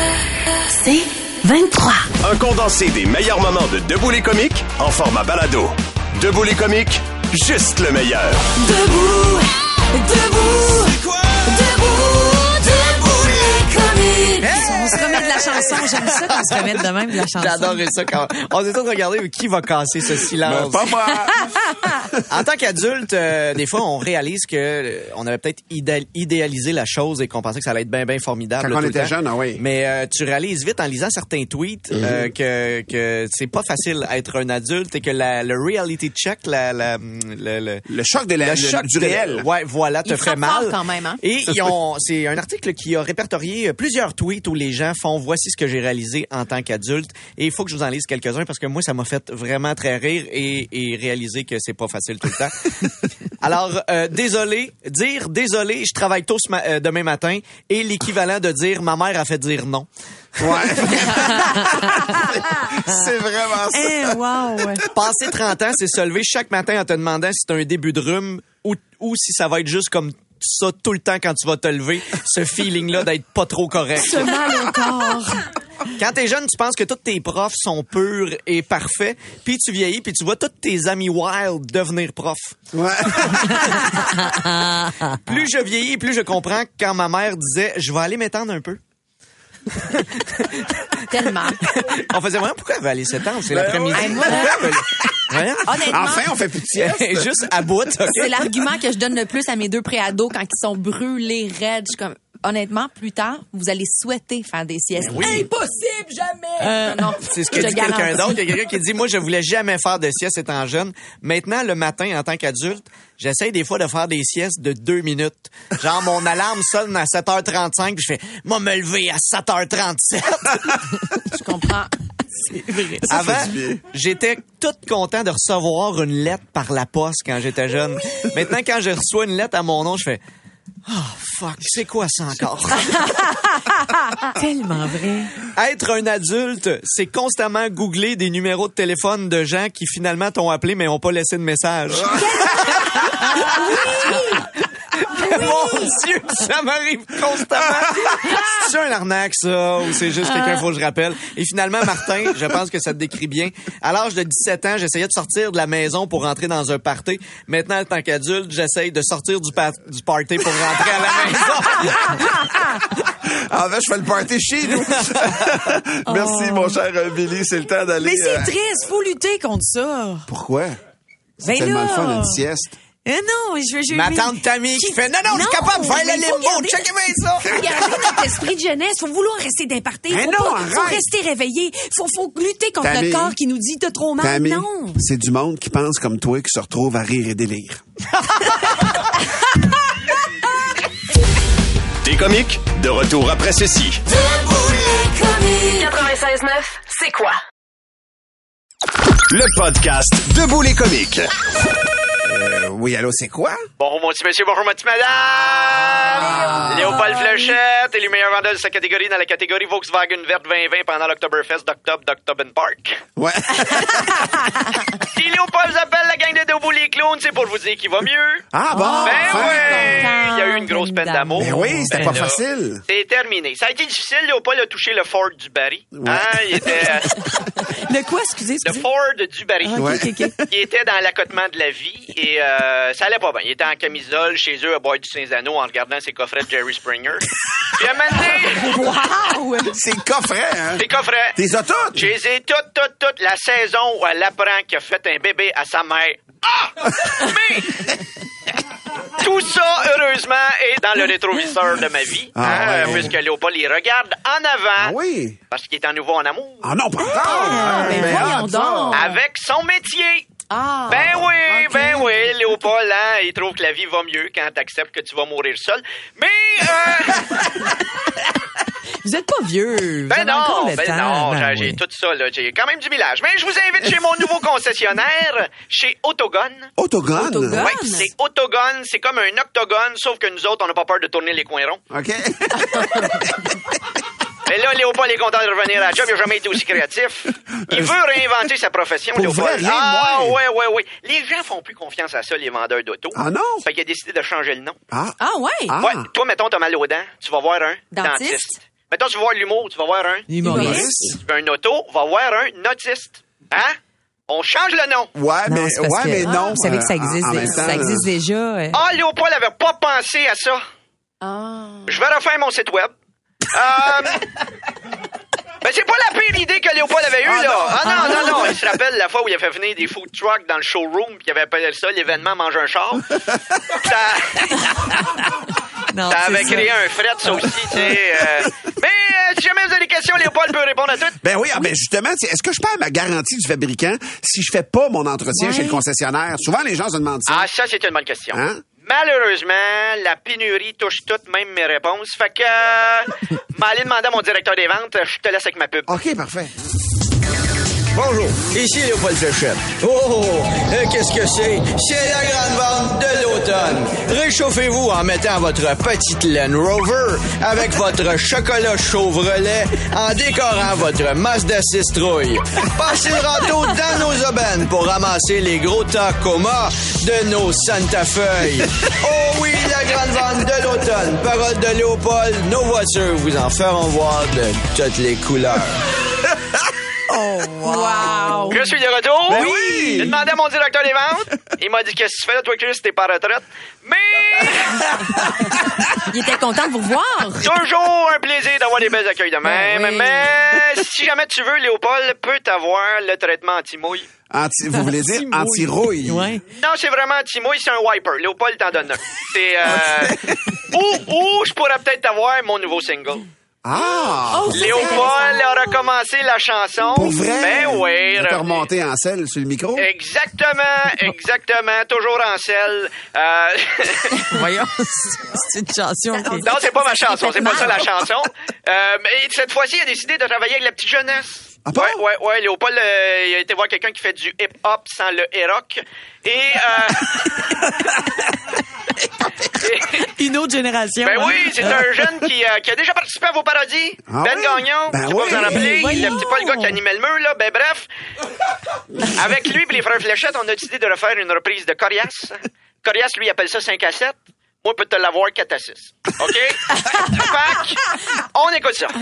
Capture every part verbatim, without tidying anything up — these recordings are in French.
C'est vingt-trois. Un condensé des meilleurs moments de Debout les comiques en format balado. Debout les comiques, juste le meilleur. Debout, debout, c'est quoi? Debout, debout les comiques. On se remet de la chanson. J'aime ça qu'on se remette de même de la chanson. J'adorais ça quand on est tous regardés qui va casser ce silence. Ben, pas moi. En tant qu'adulte, euh, des fois, on réalise que euh, on avait peut-être idé- idéalisé la chose et qu'on pensait que ça allait être bien, bien formidable. Quand là, on tout était le temps. jeune, ah oui. Mais euh, tu réalises vite en lisant certains tweets Mm-hmm. euh, que que c'est pas facile d'être un adulte et que la, le reality check, la, la le, le, Le choc de la, le le- choc du de- réel. Ouais, voilà, te Il ferait frappe fort mal. quand même, hein? Et ils ont, c'est un article qui a répertorié plusieurs tweets où les gens font voici ce que j'ai réalisé en tant qu'adulte. Et il faut que je vous en lise quelques-uns parce que moi, ça m'a fait vraiment très rire et, et réaliser que c'est pas facile tout le temps. Alors, euh, désolé, dire désolé, je travaille tôt ce ma- euh, demain matin et l'équivalent de dire ma mère a fait dire non. Ouais. C'est vraiment ça. Eh, wow. Passer trente ans, c'est se lever chaque matin en te demandant si t'as un début de rhume ou, ou si ça va être juste comme ça tout le temps quand tu vas te lever, ce feeling-là d'être pas trop correct. Ce mal au corps. Quand t'es jeune, tu penses que tous tes profs sont purs et parfaits, puis tu vieillis, puis tu vois tous tes amis wild devenir profs. Ouais. Plus je vieillis, plus je comprends quand ma mère disait « Je vais aller m'étendre un peu ». Tellement. On faisait vraiment pourquoi elle va aller s'étendre? C'est Ben l'après-midi. oui. Hey, moi, là- Pourquoi elle va aller- Hein? Honnêtement, Enfin, on fait plus de sieste. Juste à bout, OK? c'est l'argument que je donne le plus à mes deux préados quand ils sont brûlés, raides. Je suis comme, honnêtement, plus tard, vous allez souhaiter faire des siestes. Ben oui. Impossible, jamais! Euh, non. C'est ce que Je te dit quelqu'un garantis. d'autre. Il y a quelqu'un qui dit, moi, je voulais jamais faire de sieste étant jeune. Maintenant, le matin, en tant qu'adulte, j'essaye des fois de faire des siestes de deux minutes. Genre, mon alarme sonne à sept heures trente-cinq, puis je fais, moi, me lever à sept heures trente-sept. Je comprends. Avant, fait du bien. j'étais tout content de recevoir une lettre par la poste quand j'étais jeune. Maintenant, quand je reçois une lettre à mon nom, je fais, oh, fuck, c'est quoi ça encore? Tellement vrai. Être un adulte, c'est constamment googler des numéros de téléphone de gens qui finalement t'ont appelé mais n'ont pas laissé de message. Mon Dieu, ça m'arrive constamment. C'est un arnaque, ça, ou c'est juste quelqu'un, faut que je rappelle. Et finalement, Martin, je pense que ça te décrit bien. À l'âge de dix-sept ans, j'essayais de sortir de la maison pour rentrer dans un party. Maintenant, en tant qu'adulte, j'essaye de sortir du, pa- du party pour rentrer à la maison. En fait, je fais le party chez nous. Merci, mon cher euh, Billy. C'est le temps d'aller... Mais c'est euh, triste, faut lutter contre ça. Pourquoi? C'est Ben tellement là. le fun, une sieste. Eh non, je veux... Je, Ma mais- tante Tammy qui fait, non, non, je suis Non, capable de faire mais le faut limbo. garder- Checkez bien ça. Faut garder notre esprit de jeunesse. Faut vouloir rester d'un party. Faut, Mais non, pas- arrête. faut rester réveillé. Faut, faut lutter contre Tammy. le corps qui nous dit t'as trop mal. Tammy, Non. c'est du monde qui pense comme toi qui se retrouve à rire et délire. T'es comique? De retour après ceci. quatre-vingt-seize neuf, c'est quoi? Le podcast Debout les comiques. Euh, oui, allô, c'est quoi? Bonjour, mon petit monsieur, bonjour, ma petite madame. Léopold Flechette est le meilleur vendeur de sa catégorie dans la catégorie Volkswagen verte vingt vingt pendant l'Octoberfest d'octobre d'Octoben Park. Ouais. Si Léopold appelle la gang de Debout les clowns, c'est pour vous dire qu'il va mieux. Ah bon? Ben enfin. oui! Il y a eu une grosse peine d'amour. Ben oui, c'était Ben pas là, facile. C'est terminé. Ça a été difficile. Léopold a touché le Ford du Barry. Hein? Il était... euh, Le quoi, excusez, le excusez. Ford du Barry. Ah, ok, Ouais. ok, ok. Il était dans l'accotement de la vie et euh, ça allait pas bien. Il était en camisole chez eux à boire du Saint-Zano en regardant ses coffrets de Jerry Springer. Puis à un moment donné, Wow! C'est coffret, hein? ses coffrets, T'es as toutes? je les ai toutes, toutes, toutes. La saison où elle apprend qu'il a fait un bébé à sa mère. Ah! Mais... Tout ça, heureusement, est dans le rétroviseur de ma vie. Ah, hein, ouais. Puisque Léopold, il regarde en avant. Ah oui? Parce qu'il est en nouveau en amour. Ah non, pas encore! Ah, ben voyons hâte, ça. donc. Avec son métier. Ah. Ben oui, ok. ben oui, Léopold, hein, il trouve que la vie va mieux quand t'acceptes que tu vas mourir seul. Mais, euh, Vous êtes pas vieux. Vous ben avez encore non, le ben temps. non, Ben j'ai, oui. j'ai tout ça, là, j'ai quand même du village. Mais je vous invite chez mon nouveau concessionnaire, chez Autogone. Autogone? Autogone? Ouais, c'est Autogone, c'est comme un octogone, sauf que nous autres, on n'a pas peur de tourner les coins ronds. OK. Mais là, Léopold est content de revenir à la job, il n'a jamais été aussi créatif. Il veut réinventer sa profession, Pour Léopold. vrai, rien de ah, moins. ouais, ouais, ouais. Les gens font plus confiance à ça, les vendeurs d'auto. Ah non? Fait qu'il a décidé de changer le nom. Ah. Ah ouais? Ah. Ouais, toi, mettons, t'as mal aux dents, tu vas voir un Dentiste. dentiste. Mettons, tu vas voir l'humour, tu vas voir un... Humoriste. Tu veux un auto, va voir un autiste. Hein? On change le nom. Ouais, Non, mais, c'est parce ouais, que- mais non. Vous savez que ça Euh, en- existe, en dé- même temps, ça existe déjà. euh. Ah, Léopold avait pas pensé à ça. Ah. Je vais refaire mon site web. Euh... Ben, c'est pas la pire idée que Léopold avait eue, là. Ah non, non, non. Il se rappelle la fois où il a fait venir des food trucks dans le showroom, puis il avait appelé ça l'événement Manger un char. Ça, Non, ça c'est avait ça. créé un fret, ça aussi, tu sais. euh. Mais euh, si jamais vous avez des questions, Léopold peut répondre à toutes. Ben oui, ah, ben justement, tu sais, est-ce que je perds ma garantie du fabricant si je fais pas mon entretien Ouais. chez le concessionnaire? Souvent, les gens se demandent ça. Ah, ça, c'est une bonne question. Hein? Malheureusement, la pénurie touche toutes, même mes réponses. Fait que, euh, m'aller demander à mon directeur des ventes, je te laisse avec ma pub. OK, parfait. Bonjour, ici Léopold Fléchette. Oh, oh, oh, euh, qu'est-ce que c'est? C'est la grande vente de l'automne. Réchauffez-vous en mettant votre petite Land Rover avec votre chocolat Chevrolet en décorant votre Mazda six Trouille. Passez le râteau dans nos aubaines pour ramasser les gros Tacoma de nos Santa Fe. Oh oui, la grande vente de l'automne. Parole de Léopold, nos voitures vous en feront voir de toutes les couleurs. Wow. Je suis de retour. Ben oui. J'ai demandé à mon directeur des ventes. Il m'a dit, qu'est-ce que tu fais là, toi, Chris, t'es pas à retraite. Mais, Il était content de vous voir. toujours un plaisir d'avoir des belles accueils de même. Ben oui. Mais, si jamais tu veux, Léopold peut avoir le traitement anti-mouille. Anti, vous voulez dire anti-rouille? Ouais. Non, c'est vraiment anti-mouille, c'est un wiper. Léopold t'en donne un. C'est, euh, ou, ou, je pourrais peut-être avoir mon nouveau single. Ah! Oh, ça, c'est Léopold intéressant. a recommencé la chanson. Pour vrai? Ben oui. T'as remonté en selle sur le micro? Exactement, exactement. Toujours en selle. Euh... Voyons, c'est une chanson qui... Non, c'est pas ma chanson, c'est pas mal. ça la chanson. Euh, mais cette fois-ci, il a décidé de travailler avec la petite jeunesse. Ah bon? Ouais, ouais, ouais. Léopold, euh, il a été voir quelqu'un qui fait du hip-hop sans le rock. Et, euh... et- Une autre génération. ben hein? oui, c'est un jeune qui, euh, qui a déjà participé à vos parodies. Ah Ben ouais? Gagnon. Ben je sais pas oui. vous en rappeler. Voyons. Le petit pas le gars qui animait le mur, là. Ben bref. Avec lui et les frères Fléchette, on a décidé de refaire une reprise de Corias. Corias, lui, appelle ça cinq à sept. Moi, peut te l'avoir quatre à six. OK? Fait que, on écoute ça.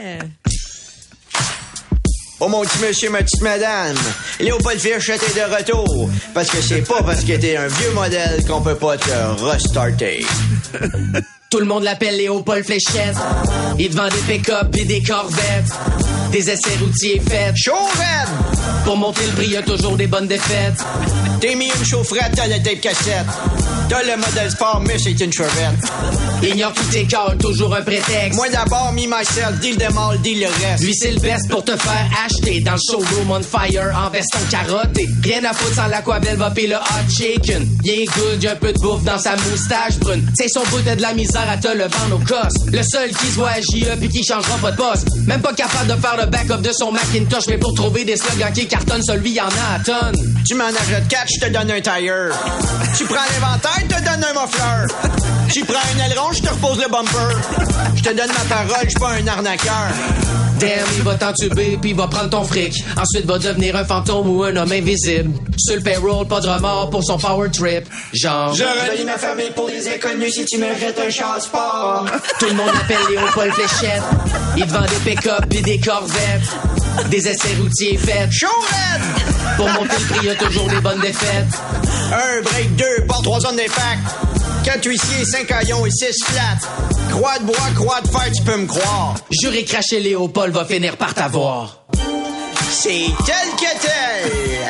Oh mon petit monsieur, ma petite madame, Léopold Fléchette est de retour. Parce que c'est pas parce que t'es un vieux modèle qu'on peut pas te restarter. Tout le monde l'appelle Léopold Fléchette. Il te vend des pick-up et des corvettes. Des essais routiers faits. Chaud raide! Pour monter le prix, y a toujours des bonnes défaites. T'es mis une chaufferette, t'as le tape cassette. T'as le modèle sport, mais c'est une chevette. Ignore tous tes calls, toujours un prétexte. Moi d'abord, me myself, deal de mal, deal le reste. Lui, c'est le best pour te faire acheter. Dans le showroom on fire, en veston carotté. Rien à foutre sans l'aquabelle, va payer le hot chicken. Bien good, y'a un peu de bouffe dans sa moustache brune. C'est son bout, t'as de la misère à te le vendre au cost. Le seul qui se voit à J E pis qui changera pas de poste. Même pas capable de faire le backup de son Macintosh, mais pour trouver des slogans qui cartonnent, celui y en a à tonnes. Tu m'en achètes quatre, je te donne un tire. Tu prends l'inventaire, je te donne un muffler. Tu prends un aileron, je te repose le bumper. Je te donne ma parole, je suis pas un arnaqueur. Damn, il va t'entuber puis il va prendre ton fric. Ensuite va devenir un fantôme ou un homme invisible. Sur le payroll, pas de remords pour son power trip. Genre, Je relie ma famille pour les inconnus si tu mérites un char sport. tout le monde l'appelle Léopold Fléchette. Il te vend des pick-up pis des corvettes. Des essais routiers faits. Chaud raide! Pour monter le prix, y a toujours des bonnes défaites. Un break, deux, porte, trois zones d'impact. Quatre huissiers, cinq haillons et six flats. Croix de bois, croix de fer, tu peux me croire. Juré cracher Léopold va finir par t'avoir. C'est tel que tel.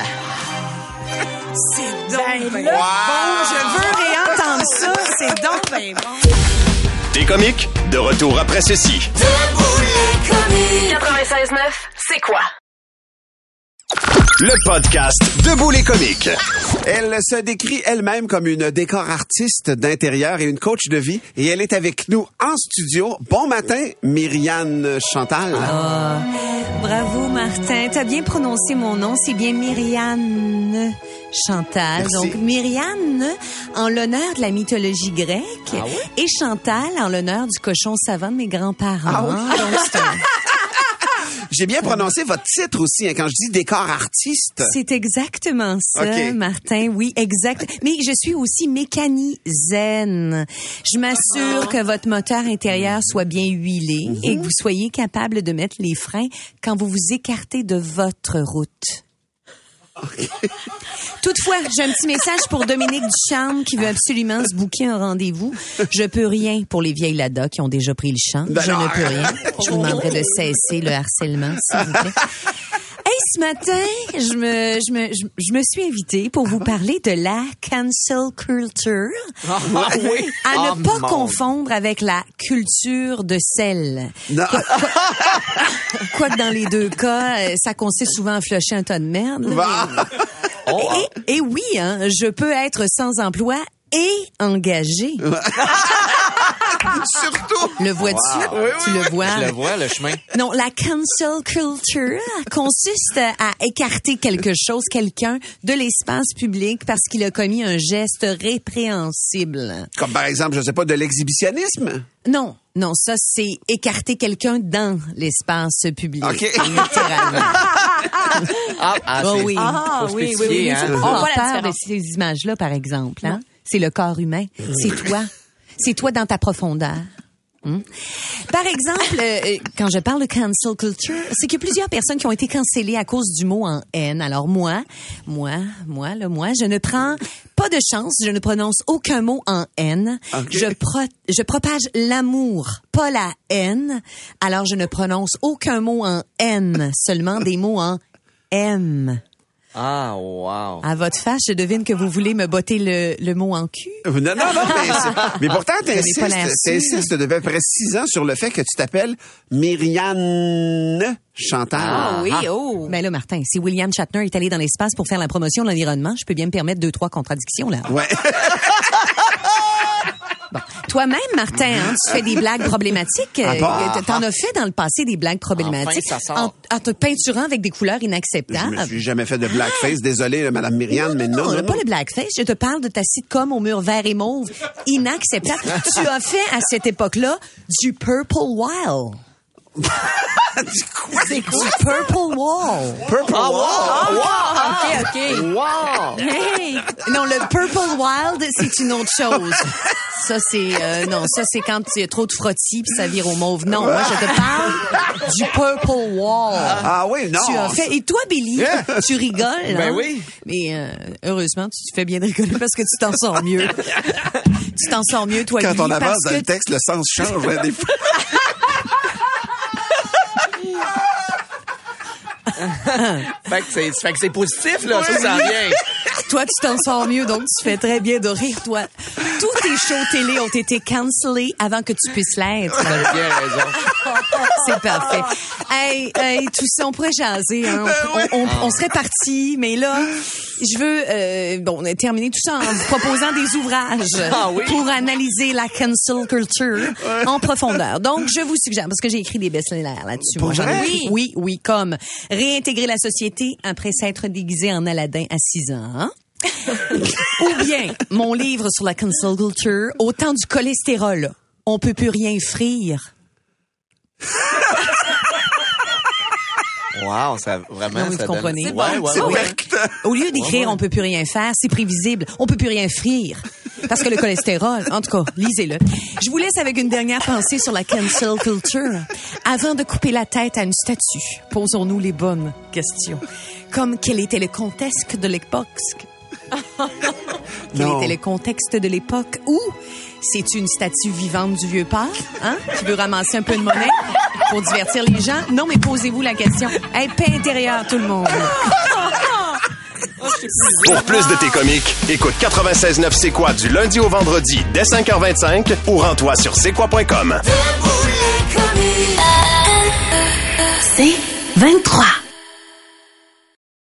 C'est donc ben bon. Je veux réentendre ça. C'est donc ben bon. Des comiques, de retour après ceci. quatre-vingt-seize neuf, c'est quoi? Le podcast Debout les comiques. Elle se décrit elle-même comme une décor artiste d'intérieur et une coach de vie. Et elle est avec nous en studio. Bon matin, Myriane Chantal. Ah, bravo, Martin. T'as bien prononcé mon nom. C'est bien Myriane Chantal. Merci. Donc, Myriane, en l'honneur de la mythologie grecque. Ah oui? Et Chantal, en l'honneur du cochon savant de mes grands-parents. Ah oui? Donc, c'est un... J'ai bien prononcé votre titre aussi, hein, quand je dis décor artiste. C'est exactement ça, Okay. Martin. Oui, exact. Mais je suis aussi mécanisienne. Je m'assure que votre moteur intérieur soit bien huilé Mm-hmm. et que vous soyez capable de mettre les freins quand vous vous écartez de votre route. Toutefois, j'ai un petit message pour Dominique Ducharme qui veut absolument se booker un rendez-vous. Je peux rien pour les vieilles Lada qui ont déjà pris le champ. Je ne peux rien. Je vous demanderai de cesser le harcèlement, s'il vous plaît. Hey, ce matin, je me, je me, je, je me suis invitée pour vous parler de la cancel culture. Ah oui. À Ah, ne pas mon. confondre avec la culture de sel. Non. Quoique dans les deux cas, euh, ça consiste souvent à flusher un tas de merde. là, Va. mais- et, et oui, hein, je peux être sans emploi et engagé. Surtout. Le vois-tu? Tu le vois? Je le vois, le chemin. Non, la cancel culture consiste à écarter quelque chose, quelqu'un, de l'espace public parce qu'il a commis un geste répréhensible. Comme par exemple, je sais pas, de l'exhibitionnisme. Non, non, ça, c'est écarter quelqu'un dans l'espace public. OK. Littéralement. Ah, ah Oh c'est- oui. Ah, faut oui, oui, spécifier, oui, hein. oui. On On va voit la peur de différence. ces images-là, par exemple. Hein? C'est le corps humain. C'est toi. C'est toi dans ta profondeur. Hmm? Par exemple, euh, quand je parle de cancel culture, c'est qu'il y a plusieurs personnes qui ont été cancellées à cause du mot en haine. Alors moi, moi, moi, là, moi, je ne prends pas de chance, je ne prononce aucun mot en haine. Ok. Je, pro- je propage l'amour, pas la haine. Alors je ne prononce aucun mot en haine, seulement des mots en M. Ah, wow. À votre face, je devine que vous voulez me botter le, le mot en cul. Non, non, non, mais, c'est- mais pourtant, n'avez pas l'air t'insistes, sûr. t'insistes depuis à peu près six ans sur le fait que tu t'appelles Myriane Chantal. Ah oui, oh. Ben là, Martin, si William Shatner est allé dans l'espace pour faire la promotion de l'environnement, je peux bien me permettre deux, trois contradictions, là. Ouais. Toi-même, Martin, hein, tu fais des blagues problématiques. Ah bon? Euh, T'en as fait dans le passé des blagues problématiques. Enfin, ça sort. En, en te peinturant avec des couleurs Je inacceptables. me suis jamais fait de blackface. Désolé, Madame Myriane, mais non, Non, non, pas non. le blackface. Je te parle de ta sitcom au mur vert et mauve. Inacceptable. Tu as fait à cette époque-là du Purple Wall. C'est quoi? Du Purple Wall. Purple Wall. Ah, OK, OK. Wow! Hey! Non, le Purple Wild, c'est une autre chose. Ça, c'est... euh, non, ça, c'est quand il y a trop de frottis puis ça vire au mauve. Non, moi, je te parle du Purple Wall. Ah oui, non. Tu as fait... Et toi, Billy, tu rigoles, Ben hein? oui. Mais euh, heureusement, tu te fais bien rigoler parce que tu t'en sors mieux. Tu t'en sors mieux, toi, Quand Billy, on avance parce dans que le texte, le sens change. Ouais, des fois. Fait que c'est, fait que c'est positif, là. Ça, ça vient. toi, tu t'en sors mieux, donc tu fais très bien de rire, toi. Tous tes shows télé ont été cancellés avant que tu puisses l'être. T'as bien raison. C'est parfait. Hey, hey, tout ça, on pourrait jaser. Hein. On, on, on, on serait parti, mais là, je veux euh, bon terminer tout ça en vous proposant des ouvrages Ah oui? pour analyser la cancel culture en profondeur. Donc, je vous suggère, parce que j'ai écrit des best-sellers là-dessus. Pour moi, j'en ai- vrai? Oui, oui, oui, comme réintégrer la société après s'être déguisé en Aladdin à six ans. Hein? Ou bien, mon livre sur la cancel culture, au temps du cholestérol, on peut plus rien frire. Wow, ça vraiment. Non, mais ça vous comprenez. donne- Ouais, ouais, C'est ouais. percutant. Au lieu d'écrire on peut plus rien faire, c'est prévisible. On peut plus rien frire. Parce que le cholestérol, en tout cas, lisez-le. Je vous laisse avec une dernière pensée sur la cancel culture. Avant de couper la tête à une statue, posons-nous les bonnes questions. Comme quel était le contexte de l'époque? Quel Non. était le contexte de l'époque où c'est une statue vivante du vieux père, hein, qui veut ramasser un peu de monnaie pour divertir les gens? Non, mais posez-vous la question. Hey, paix intérieure, tout le monde. Pour plus de tes comiques, écoute quatre-vingt-seize neuf C'est quoi du lundi au vendredi dès cinq heures vingt-cinq ou rends-toi sur c'est quoi point com. C'est vingt-trois.